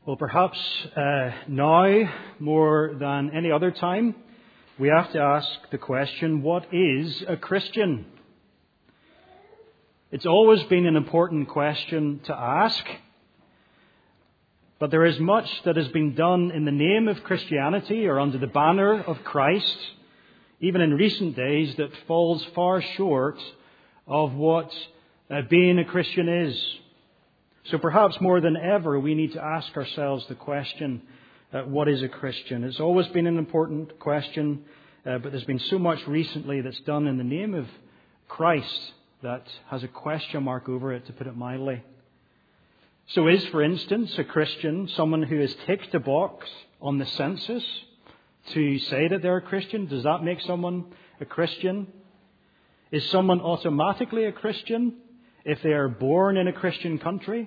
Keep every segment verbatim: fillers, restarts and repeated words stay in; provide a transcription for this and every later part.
Well, perhaps uh, now, more than any other time, we have to ask the question, what is a Christian? It's always been an important question to ask, but there is much that has been done in the name of Christianity or under the banner of Christ, even in recent days, that falls far short of what uh, being a Christian is. So perhaps more than ever, we need to ask ourselves the question, uh, what is a Christian? It's always been an important question, uh, but there's been so much recently that's done in the name of Christ that has a question mark over it, to put it mildly. So is, for instance, a Christian someone who has ticked a box on the census to say that they're a Christian? Does that make someone a Christian? Is someone automatically a Christian if they are born in a Christian country?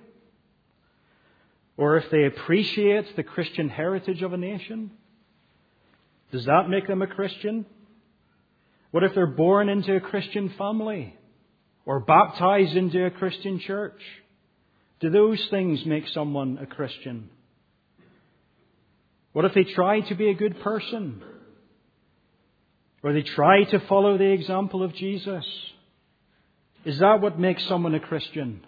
Or if they appreciate the Christian heritage of a nation? Does that make them a Christian? What if they're born into a Christian family? Or baptized into a Christian church? Do those things make someone a Christian? What if they try to be a good person? Or they try to follow the example of Jesus? Is that what makes someone a Christian?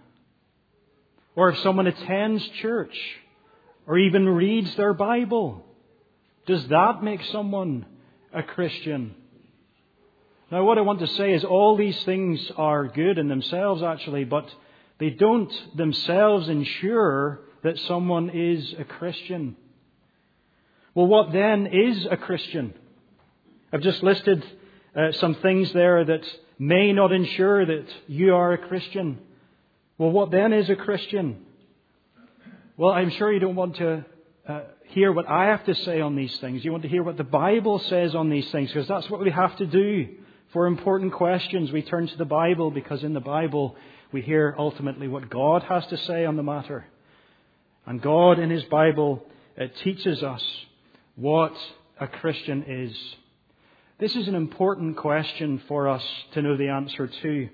Or if someone attends church or even reads their Bible, does that make someone a Christian? Now, what I want to say is all these things are good in themselves, actually, but they don't themselves ensure that someone is a Christian. Well, what then is a Christian? I've just listed uh, some things there that may not ensure that you are a Christian. Well, what then is a Christian? Well, I'm sure you don't want to uh, hear what I have to say on these things. You want to hear what the Bible says on these things, because that's what we have to do. For important questions, we turn to the Bible, because in the Bible we hear ultimately what God has to say on the matter. And God in His Bible uh, teaches us what a Christian is. This is an important question for us to know the answer to.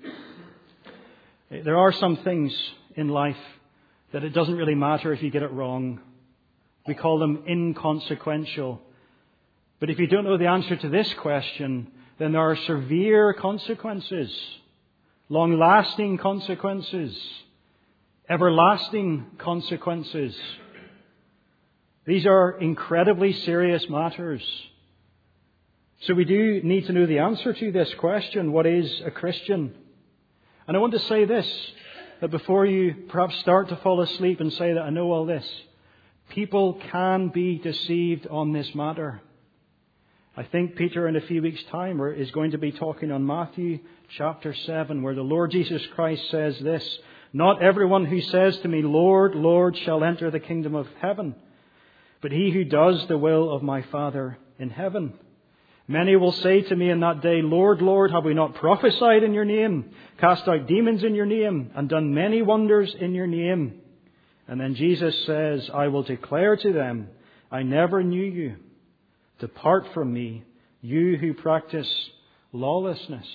There are some things in life that it doesn't really matter if you get it wrong. We call them inconsequential. But if you don't know the answer to this question, then there are severe consequences, long-lasting consequences, everlasting consequences. These are incredibly serious matters. So we do need to know the answer to this question, what is a Christian? And I want to say this, that before you perhaps start to fall asleep and say that I know all this, people can be deceived on this matter. I think Peter in a few weeks' time is going to be talking on Matthew chapter seven, where the Lord Jesus Christ says this, "Not everyone who says to me, 'Lord, Lord,' shall enter the kingdom of heaven, but he who does the will of my Father in heaven. Many will say to me in that day, 'Lord, Lord, have we not prophesied in your name, cast out demons in your name, and done many wonders in your name?' And then Jesus says, 'I will declare to them, I never knew you. Depart from me, you who practice lawlessness.'"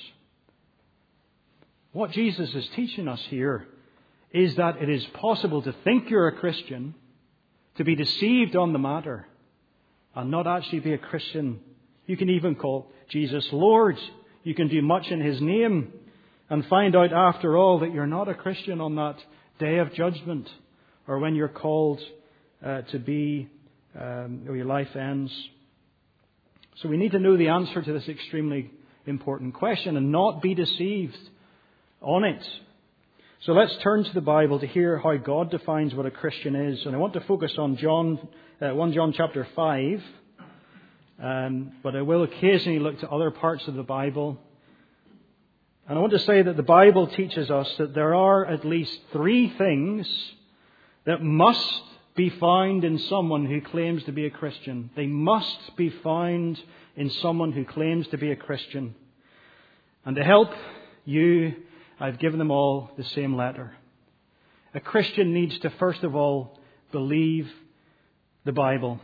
What Jesus is teaching us here is that it is possible to think you're a Christian, to be deceived on the matter, and not actually be a Christian. You can even call Jesus Lord. You can do much in His name and find out after all that you're not a Christian on that day of judgment, or when you're called uh, to be, um, or your life ends. So we need to know the answer to this extremely important question and not be deceived on it. So let's turn to the Bible to hear how God defines what a Christian is. And I want to focus on John, uh, First John chapter five. Um, but I will occasionally look to other parts of the Bible. And I want to say that the Bible teaches us that there are at least three things that must be found in someone who claims to be a Christian. They must be found in someone who claims to be a Christian. And to help you, I've given them all the same letter. A Christian needs to first of all believe the Bible.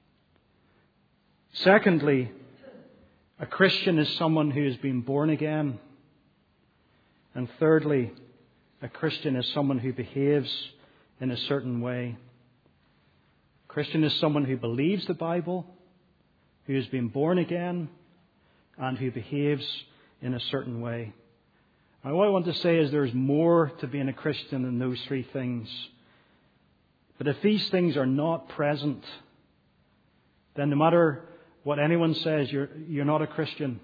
Secondly, a Christian is someone who has been born again. And thirdly, a Christian is someone who behaves in a certain way. Christian is someone who believes the Bible, who has been born again, and who behaves in a certain way. And what I want to say is there's more to being a Christian than those three things. But if these things are not present, then no matter what anyone says, you're, you're not a Christian.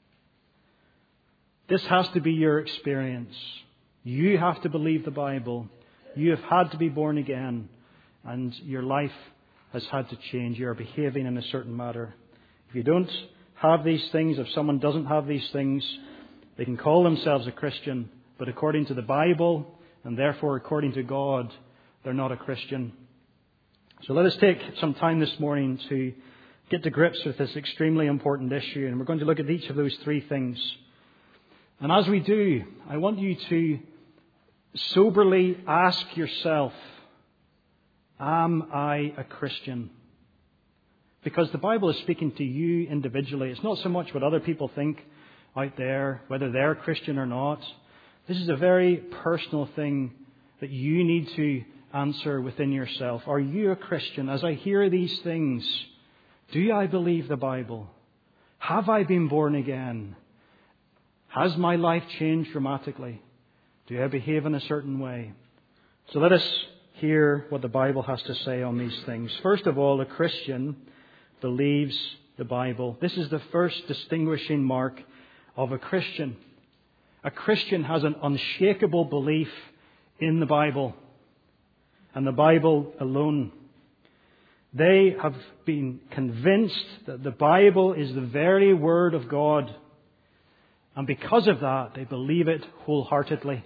This has to be your experience. You have to believe the Bible. You have had to be born again. And your life has had to change. You are behaving in a certain manner. If you don't have these things, if someone doesn't have these things, they can call themselves a Christian. But according to the Bible, and therefore according to God, they're not a Christian. So let us take some time this morning to get to grips with this extremely important issue. And we're going to look at each of those three things. And as we do, I want you to soberly ask yourself, am I a Christian? Because the Bible is speaking to you individually. It's not so much what other people think out there, whether they're Christian or not. This is a very personal thing that you need to answer within yourself. Are you a Christian? As I hear these things, do I believe the Bible? Have I been born again? Has my life changed dramatically? Do I behave in a certain way? So let us hear what the Bible has to say on these things. First of all, a Christian believes the Bible. This is the first distinguishing mark of a Christian. A Christian has an unshakable belief in the Bible and the Bible alone. They have been convinced that the Bible is the very Word of God. And because of that, they believe it wholeheartedly.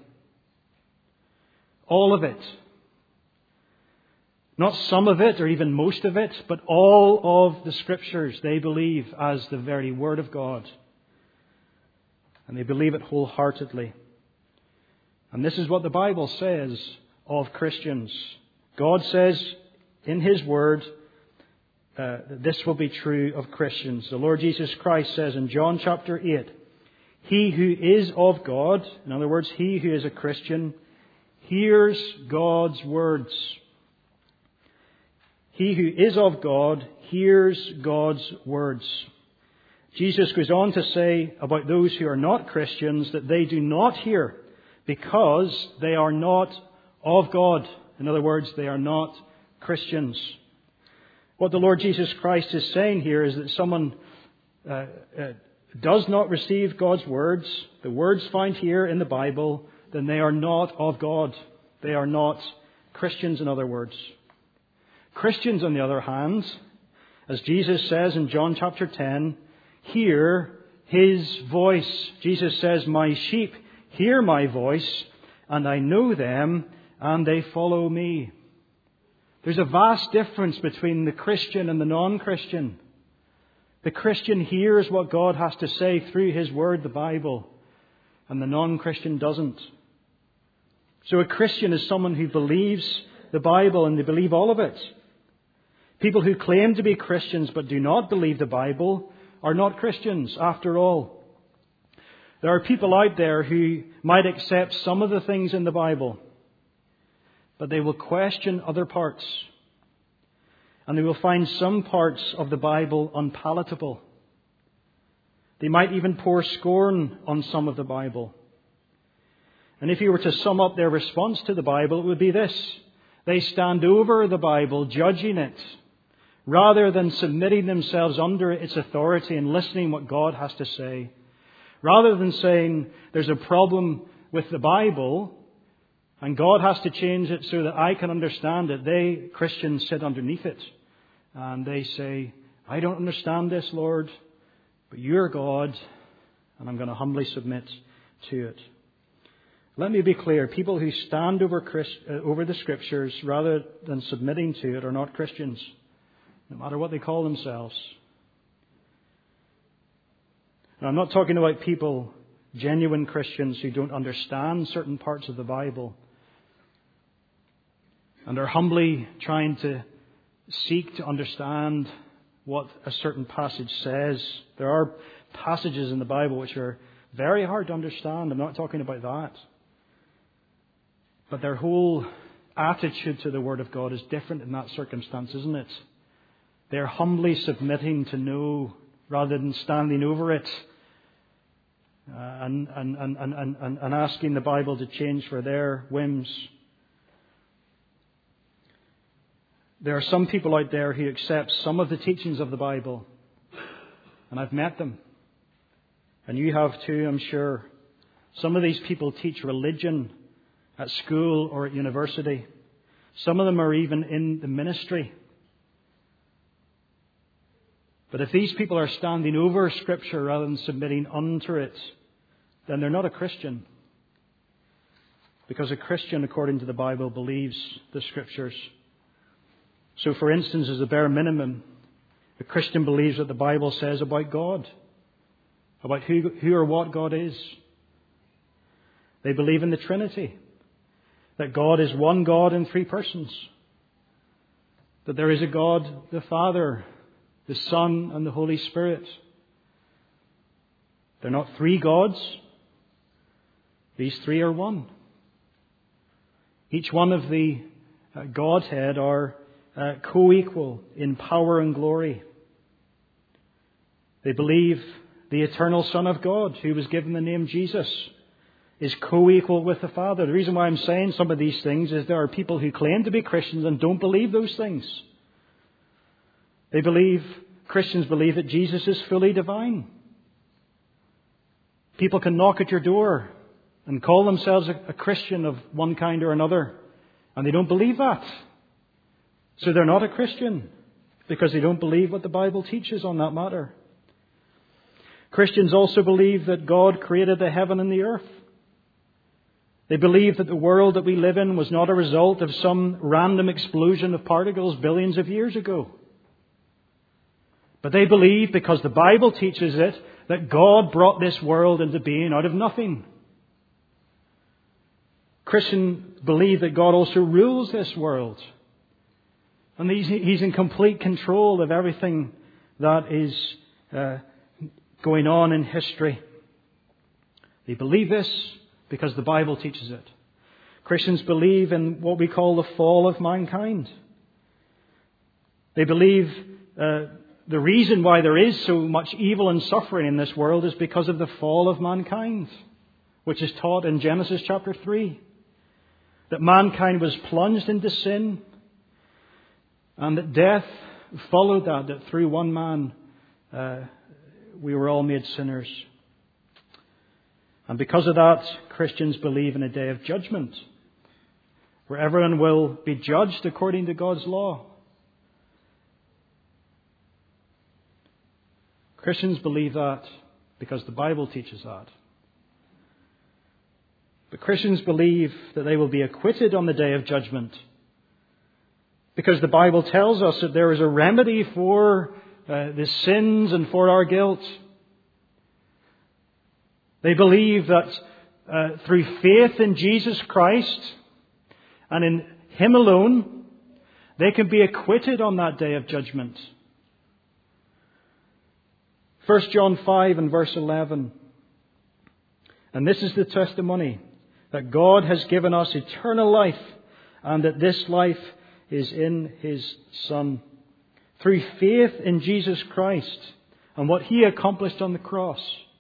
All of it. Not some of it or even most of it, but all of the Scriptures they believe as the very Word of God. And they believe it wholeheartedly. And this is what the Bible says of Christians. God says in His Word uh, that this will be true of Christians. The Lord Jesus Christ says in John chapter eight, he who is of God, in other words, he who is a Christian, hears God's words. He who is of God hears God's words. Jesus goes on to say about those who are not Christians that they do not hear because they are not of God. In other words, they are not Christians. What the Lord Jesus Christ is saying here is that someone uh, uh, does not receive God's words, the words found here in the Bible, then they are not of God. They are not Christians, in other words. Christians, on the other hand, as Jesus says in John chapter ten, hear His voice. Jesus says, my sheep hear my voice, and I know them, and they follow me. There's a vast difference between the Christian and the non-Christian. The Christian hears what God has to say through His Word, the Bible, and the non-Christian doesn't. So a Christian is someone who believes the Bible, and they believe all of it. People who claim to be Christians but do not believe the Bible are not Christians after all. There are people out there who might accept some of the things in the Bible, but they will question other parts. And they will find some parts of the Bible unpalatable. They might even pour scorn on some of the Bible. And if you were to sum up their response to the Bible, it would be this. They stand over the Bible, judging it, rather than submitting themselves under its authority and listening what God has to say. Rather than saying, there's a problem with the Bible, and God has to change it so that I can understand it. They, Christians, sit underneath it. And they say, I don't understand this, Lord, but you're God, and I'm going to humbly submit to it. Let me be clear. People who stand over, Christ, uh, over the Scriptures rather than submitting to it are not Christians, no matter what they call themselves. Now, I'm not talking about people, genuine Christians, who don't understand certain parts of the Bible and are humbly trying to seek to understand what a certain passage says. There are passages in the Bible which are very hard to understand. I'm not talking about that. But their whole attitude to the Word of God is different in that circumstance, isn't it? They're humbly submitting to know rather than standing over it uh, and, and, and, and, and, and asking the Bible to change for their whims. There are some people out there who accept some of the teachings of the Bible, and I've met them. And you have too, I'm sure. Some of these people teach religion at school or at university. Some of them are even in the ministry. But if these people are standing over Scripture rather than submitting unto it, then they're not a Christian. Because a Christian, according to the Bible, believes the Scriptures. So, for instance, as a bare minimum, a Christian believes what the Bible says about God, about who, who or what God is. They believe in the Trinity, that God is one God in three persons, that there is a God, the Father, the Son, and the Holy Spirit. They're not three gods. These three are one. Each one of the uh, Godhead are uh, co-equal in power and glory. They believe the eternal Son of God, who was given the name Jesus, is co-equal with the Father. The reason why I'm saying some of these things is there are people who claim to be Christians and don't believe those things. They believe, Christians believe that Jesus is fully divine. People can knock at your door and call themselves a, a Christian of one kind or another, and they don't believe that. So they're not a Christian because they don't believe what the Bible teaches on that matter. Christians also believe that God created the heaven and the earth. They believe that the world that we live in was not a result of some random explosion of particles billions of years ago. But they believe, because the Bible teaches it, that God brought this world into being out of nothing. Christians believe that God also rules this world. And he's, he's in complete control of everything that is uh, going on in history. They believe this because the Bible teaches it. Christians believe in what we call the fall of mankind. They believe uh, the reason why there is so much evil and suffering in this world is because of the fall of mankind, which is taught in Genesis chapter three. That mankind was plunged into sin, and that death followed that, that through one man uh, we were all made sinners. And because of that, Christians believe in a day of judgment, where everyone will be judged according to God's law. Christians believe that because the Bible teaches that. But Christians believe that they will be acquitted on the day of judgment, because the Bible tells us that there is a remedy for uh, the sins and for our guilt. They believe that uh, through faith in Jesus Christ and in Him alone, they can be acquitted on that day of judgment. First John five and verse eleven. And this is the testimony, that God has given us eternal life, and that this life is in His Son. Through faith in Jesus Christ and what He accomplished on the cross.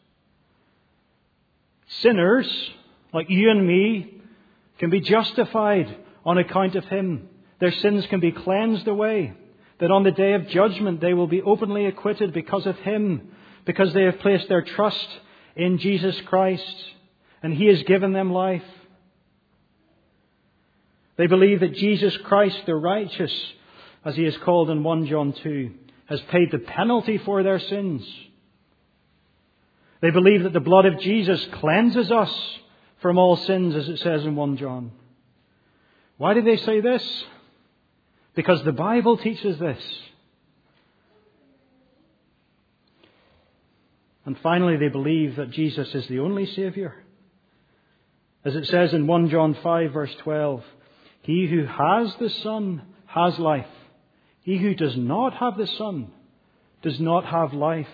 Sinners, like you and me, can be justified on account of Him. Their sins can be cleansed away. That on the day of judgment they will be openly acquitted because of Him, because they have placed their trust in Jesus Christ and He has given them life. They believe that Jesus Christ, the righteous, as He is called in First John two, has paid the penalty for their sins. They believe that the blood of Jesus cleanses us from all sins, as it says in First John. Why do they say this? Because the Bible teaches this. And finally, they believe that Jesus is the only Saviour. As it says in First John five verse twelve, He who has the Son has life. He who does not have the Son does not have life.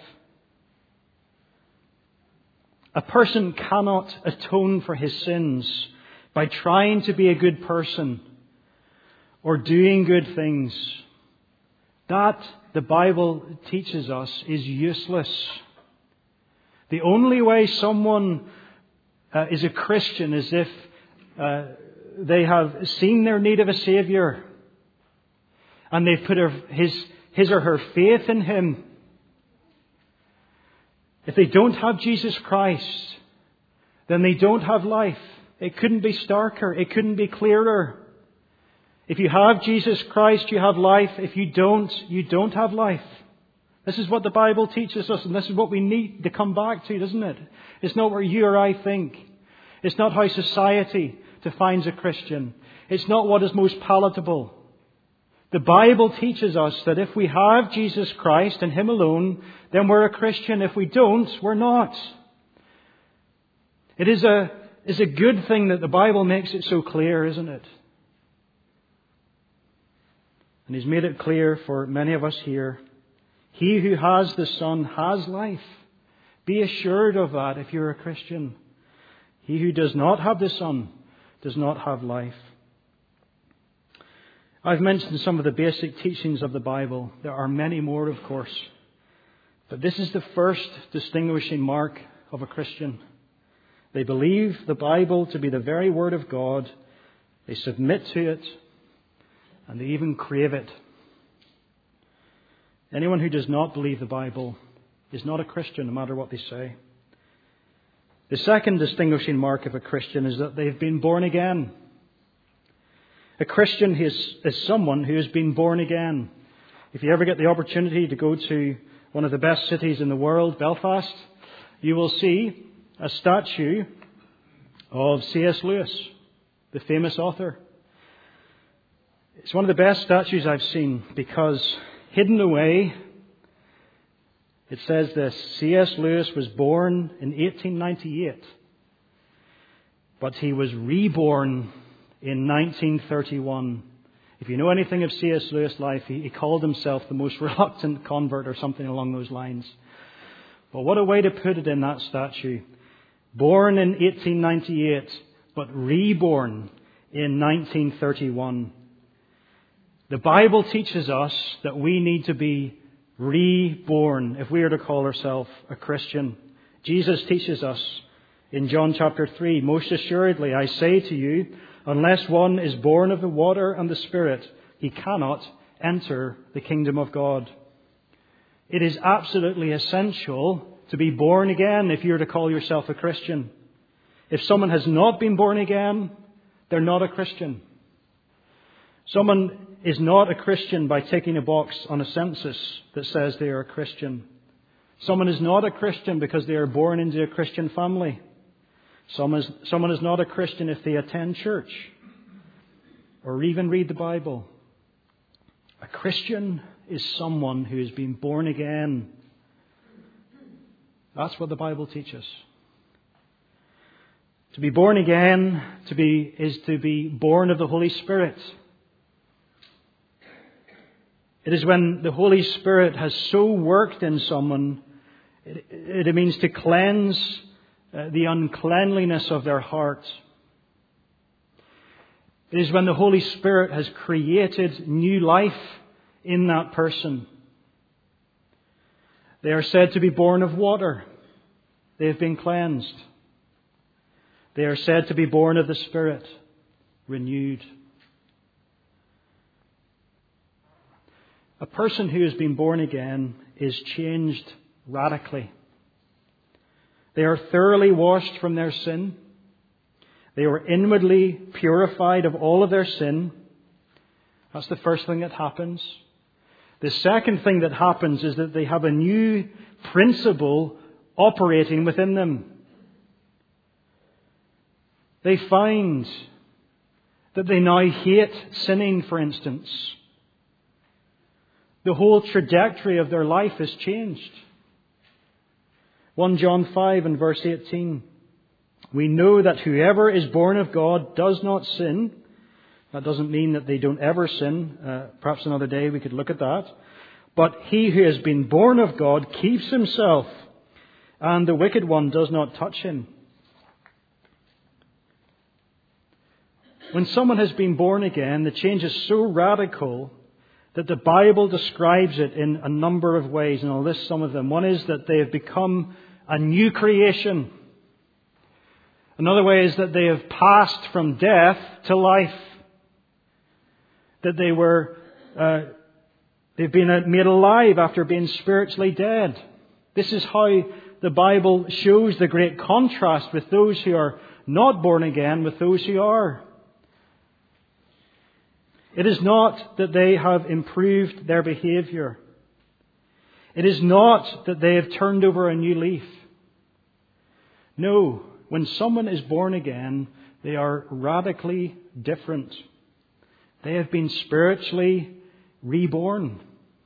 A person cannot atone for his sins by trying to be a good person or doing good things, that, the Bible teaches us, is useless. The only way someone uh, is a Christian is if uh, they have seen their need of a Savior and they've put her, his, his or her faith in Him. If they don't have Jesus Christ, then they don't have life. It couldn't be starker. It couldn't be clearer. If you have Jesus Christ, you have life. If you don't, you don't have life. This is what the Bible teaches us, and this is what we need to come back to, doesn't it? It's not what you or I think. It's not how society defines a Christian. It's not what is most palatable. The Bible teaches us that if we have Jesus Christ and Him alone, then we're a Christian. If we don't, we're not. It is a, is a good thing that the Bible makes it so clear, isn't it? And He's made it clear for many of us here. He who has the Son has life. Be assured of that if you're a Christian. He who does not have the Son does not have life. I've mentioned some of the basic teachings of the Bible. There are many more, of course. But this is the first distinguishing mark of a Christian. They believe the Bible to be the very Word of God. They submit to it. And they even crave it. Anyone who does not believe the Bible is not a Christian, no matter what they say. The second distinguishing mark of a Christian is that they've been born again. A Christian is, is someone who has been born again. If you ever get the opportunity to go to one of the best cities in the world, Belfast, you will see a statue of C S Lewis, the famous author. It's one of the best statues I've seen because hidden away, it says this: C S Lewis was born in eighteen ninety-eight, but he was reborn in nineteen thirty-one. If you know anything of C S Lewis' life, he, he called himself the most reluctant convert or something along those lines. But what a way to put it in that statue. Born in eighteen ninety-eight, but reborn in nineteen thirty-one. The Bible teaches us that we need to be reborn if we are to call ourselves a Christian. Jesus teaches us in John chapter three, most assuredly I say to you, unless one is born of the water and the Spirit, he cannot enter the kingdom of God. It is absolutely essential to be born again if you're to call yourself a Christian. If someone has not been born again, they're not a Christian. Someone is not a Christian by ticking a box on a census that says they are a Christian. Someone is not a Christian because they are born into a Christian family. Someone is, someone is not a Christian if they attend church or even read the Bible. A Christian is someone who has been born again. That's what the Bible teaches. To be born again to be, is to be born of the Holy Spirit. It is when the Holy Spirit has so worked in someone, it, it means to cleanse uh, the uncleanliness of their heart. It is when the Holy Spirit has created new life in that person. They are said to be born of water. They have been cleansed. They are said to be born of the Spirit, renewed. A person who has been born again is changed radically. They are thoroughly washed from their sin. They are inwardly purified of all of their sin. That's the first thing that happens. The second thing that happens is that they have a new principle operating within them. They find that they now hate sinning, for instance. The whole trajectory of their life has changed. First John five and verse eighteen. We know that whoever is born of God does not sin. That doesn't mean that they don't ever sin. Uh, perhaps another day we could look at that. But he who has been born of God keeps himself, and the wicked one does not touch him. When someone has been born again, the change is so radical that the Bible describes it in a number of ways, and I'll list some of them. One is that they have become a new creation. Another way is that they have passed from death to life. That they were, uh, they've been made alive after being spiritually dead. This is how the Bible shows the great contrast with those who are not born again with those who are. It is not that they have improved their behavior. It is not that they have turned over a new leaf. No, when someone is born again, they are radically different. They have been spiritually reborn.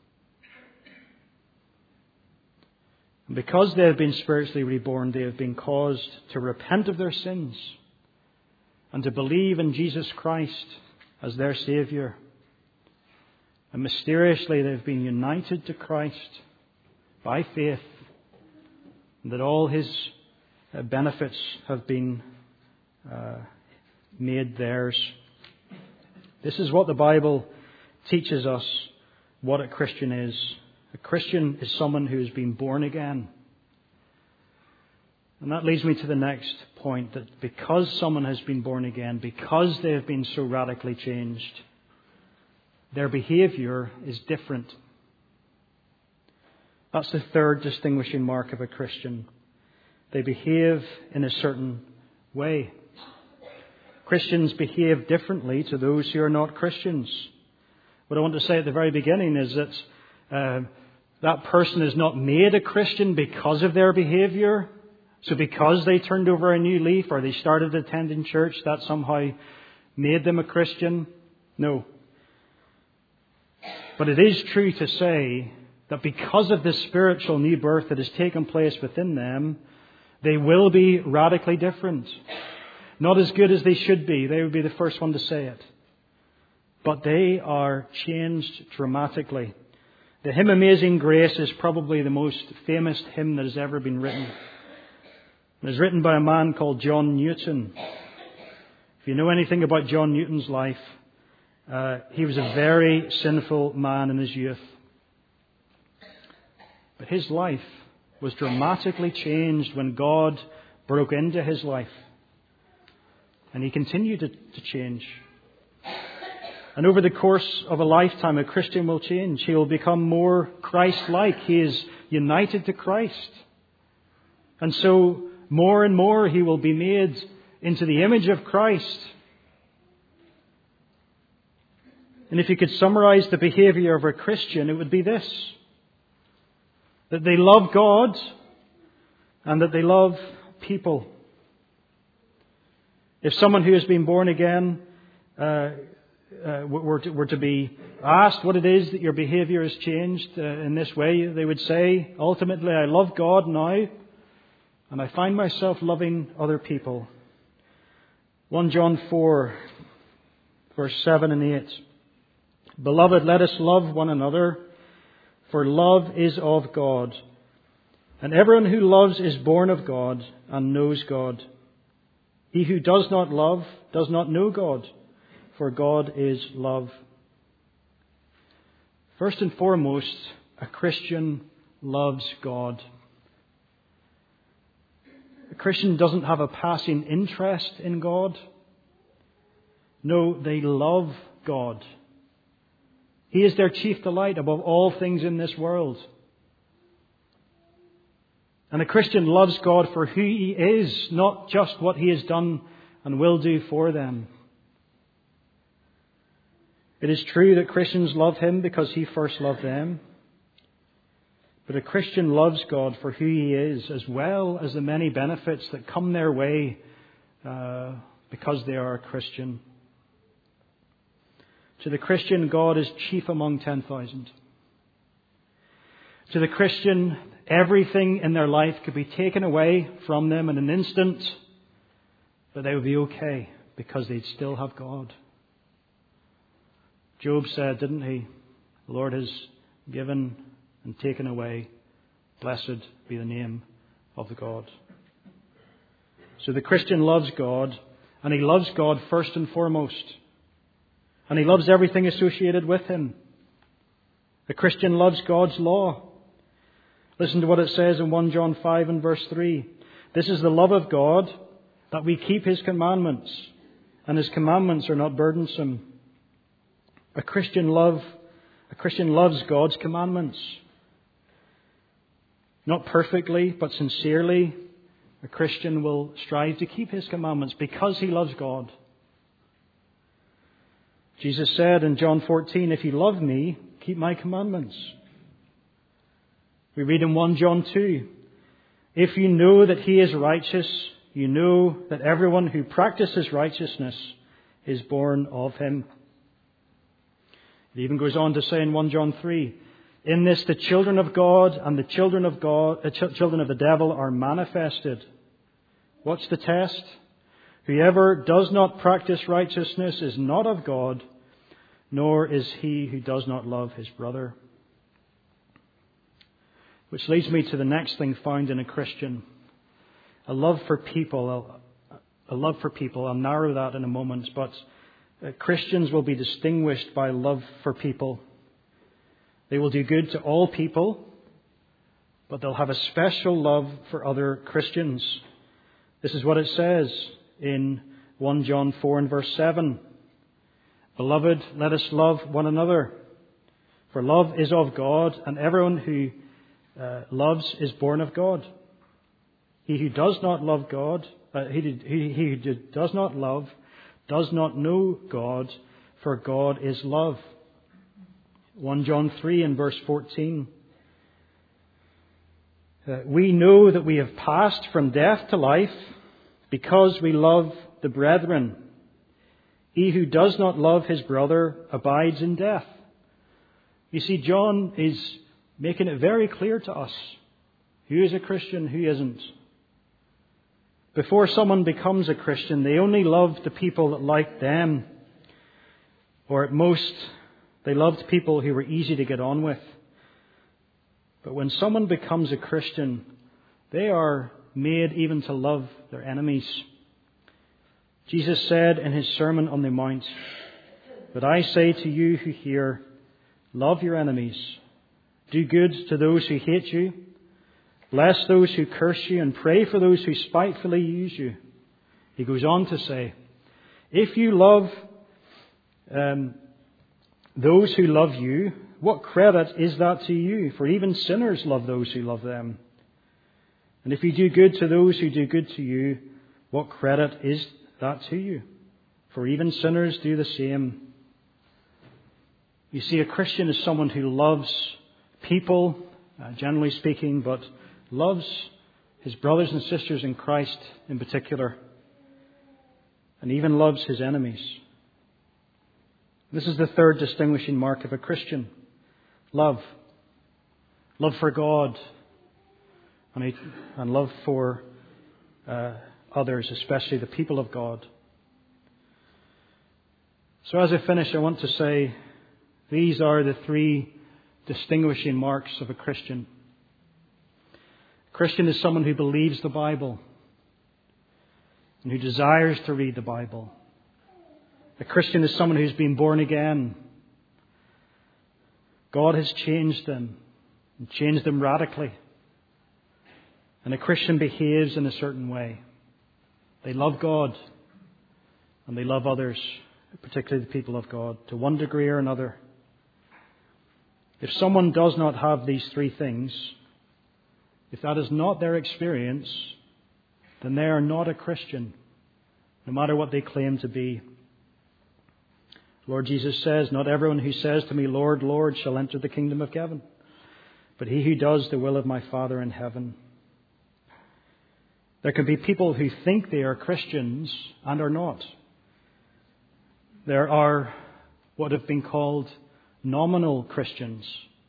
And because they have been spiritually reborn, they have been caused to repent of their sins and to believe in Jesus Christ as their Saviour. And mysteriously they have been united to Christ by faith, and that all His benefits have been uh, made theirs. This is what the Bible teaches us what a Christian is. A Christian is someone who has been born again. And that leads me to the next point, that because someone has been born again, because they have been so radically changed, their behaviour is different. That's the third distinguishing mark of a Christian. They behave in a certain way. Christians behave differently to those who are not Christians. What I want to say at the very beginning is that uh, that person is not made a Christian because of their behaviour. So because they turned over a new leaf or they started attending church, that somehow made them a Christian. No. But it is true to say that because of this spiritual new birth that has taken place within them, they will be radically different. Not as good as they should be. They would be the first one to say it. But they are changed dramatically. The hymn Amazing Grace is probably the most famous hymn that has ever been written. It was written by a man called John Newton. If you know anything about John Newton's life, uh, he was a very sinful man in his youth. But his life was dramatically changed when God broke into his life. And he continued to, to change. And over the course of a lifetime, a Christian will change. He will become more Christ-like. He is united to Christ. And so, more and more, he will be made into the image of Christ. And if you could summarize the behavior of a Christian, it would be this: that they love God and that they love people. If someone who has been born again uh, uh, were, to, were to be asked what it is that your behavior has changed uh, in this way, they would say, ultimately, I love God now, and I find myself loving other people. First John four, verse seven and eight. Beloved, let us love one another, for love is of God. And everyone who loves is born of God and knows God. He who does not love does not know God, for God is love. First and foremost, a Christian loves God. A Christian doesn't have a passing interest in God. No, they love God. He is their chief delight above all things in this world. And a Christian loves God for who He is, not just what He has done and will do for them. It is true that Christians love Him because He first loved them. But a Christian loves God for who He is, as well as the many benefits that come their way uh, because they are a Christian. To the Christian, God is chief among ten thousand. To the Christian, everything in their life could be taken away from them in an instant, but they would be okay because they'd still have God. Job said, didn't he? The Lord has given and taken away. Blessed be the name of the God. So the Christian loves God, And he loves God first and foremost. And he loves everything associated with him. A Christian loves God's law. Listen to what it says in First John five and verse three. This is the love of God, that we keep his commandments, and his commandments are not burdensome. A Christian love, a Christian loves God's commandments. Not perfectly, but sincerely, a Christian will strive to keep his commandments because he loves God. Jesus said in John fourteen, if you love me, keep my commandments. We read in First John two, if you know that he is righteous, you know that everyone who practices righteousness is born of him. It even goes on to say in First John three, in this the children of God and the children of God, the ch- children of the devil are manifested. What's the test? Whoever does not practice righteousness is not of God, nor is he who does not love his brother. Which leads me to the next thing found in a Christian. A love for people. A love for people. I'll narrow that in a moment. But Christians will be distinguished by love for people. They will do good to all people, but they'll have a special love for other Christians. This is what it says in First John four and verse seven. Beloved, let us love one another. For love is of God, and everyone who uh, loves is born of God. He who does not love God, uh, he, he, he who does not love, does not know God, for God is love. First John three and verse fourteen. Uh, we know that we have passed from death to life because we love the brethren. He who does not love his brother abides in death. You see, John is making it very clear to us who is a Christian, who isn't. Before someone becomes a Christian, they only love the people that like them. Or at most, they loved people who were easy to get on with. But when someone becomes a Christian, they are made even to love their enemies. Jesus said in his Sermon on the Mount, but I say to you who hear, love your enemies, do good to those who hate you, bless those who curse you, and pray for those who spitefully use you. He goes on to say, if you love um, those who love you, what credit is that to you? For even sinners love those who love them. And if you do good to those who do good to you, what credit is that to you? For even sinners do the same. You see, a Christian is someone who loves people, uh, generally speaking, but loves his brothers and sisters in Christ in particular, and even loves his enemies. This is the third distinguishing mark of a Christian. Love. Love for God and, and love for uh, others, especially the people of God. So as I finish, I want to say these are the three distinguishing marks of a Christian. A Christian is someone who believes the Bible and who desires to read the Bible. A Christian is someone who's been born again. God has changed them, and changed them radically. And a Christian behaves in a certain way. They love God, and they love others, particularly the people of God, to one degree or another. If someone does not have these three things, if that is not their experience, then they are not a Christian, no matter what they claim to be. Lord Jesus says, not everyone who says to me, Lord, Lord, shall enter the kingdom of heaven, but he who does the will of my Father in heaven. There can be people who think they are Christians and are not. There are what have been called nominal Christians.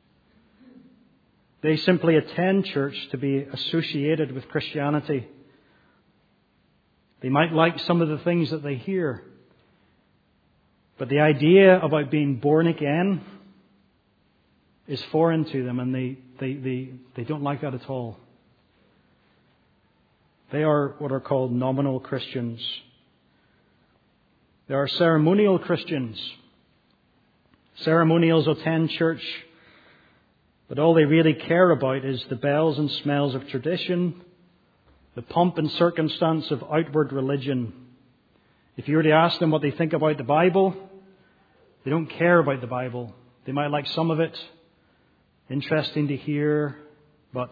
They simply attend church to be associated with Christianity. They might like some of the things that they hear, but the idea about being born again is foreign to them, and they, they, they, they don't like that at all. They are what are called nominal Christians. There are ceremonial Christians. Ceremonials attend church, but all they really care about is the bells and smells of tradition, the pomp and circumstance of outward religion. If you were to ask them what they think about the Bible, they don't care about the Bible. They might like some of it, interesting to hear, but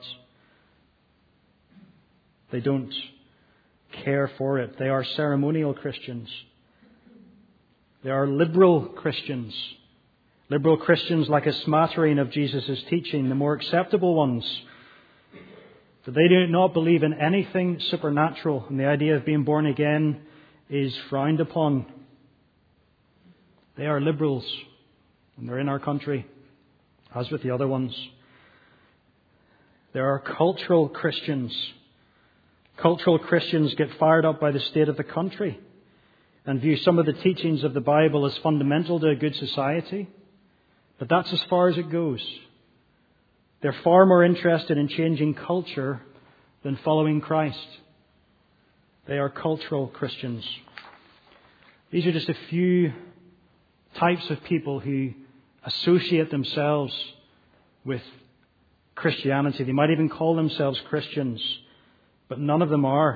they don't care for it. They are ceremonial Christians. They are liberal Christians. Liberal Christians like a smattering of Jesus' teaching, the more acceptable ones. But they do not believe in anything supernatural, and the idea of being born again is frowned upon. They are liberals, and they're in our country, as with the other ones. There are cultural Christians. Cultural Christians get fired up by the state of the country and view some of the teachings of the Bible as fundamental to a good society. But that's as far as it goes. They're far more interested in changing culture than following Christ. They are cultural Christians. These are just a few types of people who associate themselves with Christianity. They might even call themselves Christians, but none of them are.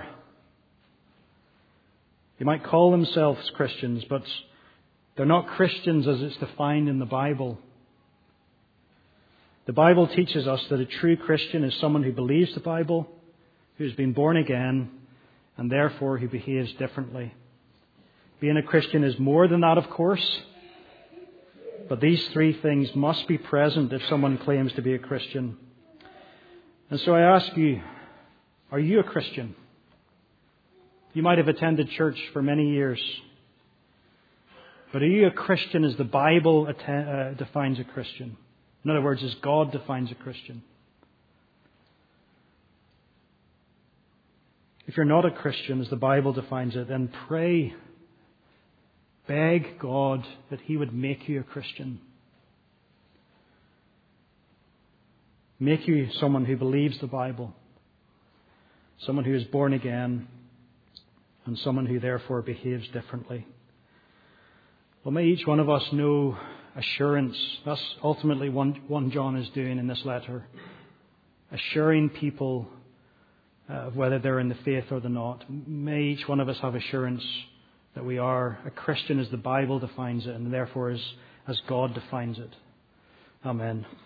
They might call themselves Christians, but they're not Christians as it's defined in the Bible. The Bible teaches us that a true Christian is someone who believes the Bible, who's been born again, and therefore who behaves differently. Being a Christian is more than that, of course, but these three things must be present if someone claims to be a Christian. And so I ask you, are you a Christian? You might have attended church for many years, but are you a Christian as the Bible atten- uh, defines a Christian? In other words, as God defines a Christian. If you're not a Christian as the Bible defines it, then pray, beg God that He would make you a Christian. Make you someone who believes the Bible, someone who is born again, and someone who therefore behaves differently. Well, may each one of us know assurance. That's ultimately what John is doing in this letter. Assuring people of whether they're in the faith or they're not. May each one of us have assurance that we are a Christian as the Bible defines it, and therefore as, as God defines it. Amen.